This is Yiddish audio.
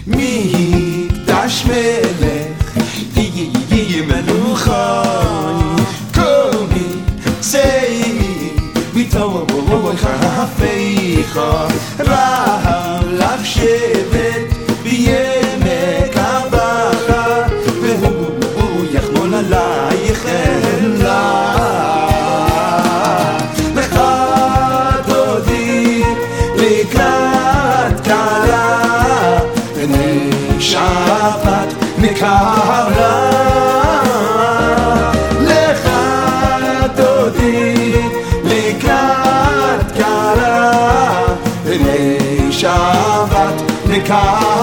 מקדש מלך יהי מלוכני קומי צאי ביתו חפיך רב לך שבט בימי קבלה והוא יחמול עלייך אלה לך דודי לקראת קלה בני שבת מקרלה לך דודי לקראת קלה בני שבת מקרלה